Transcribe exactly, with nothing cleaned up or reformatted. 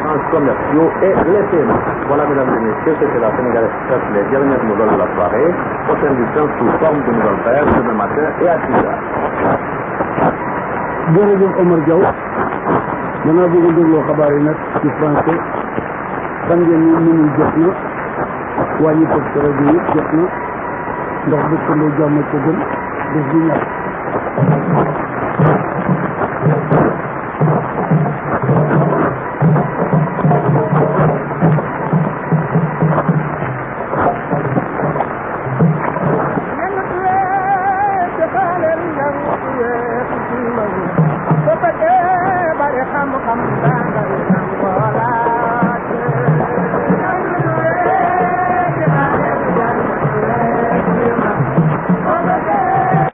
échanges commerciaux et les paiements. Voilà, mesdames et messieurs, c'était la Sénégal Express, les dernières nouvelles de la soirée. Prochaine édition sous forme de nouvelles paires demain matin et à six heures. jërëjëf Omar Diaw danaa bëgg a dégloo xabaar yi nag ci français xam ngeen ni mënul jot na wàññi ko ci rajo yi jot na ndax dëkkandoo jàmm ko gën bés bu ñàkk Come, come, come, come, come, come,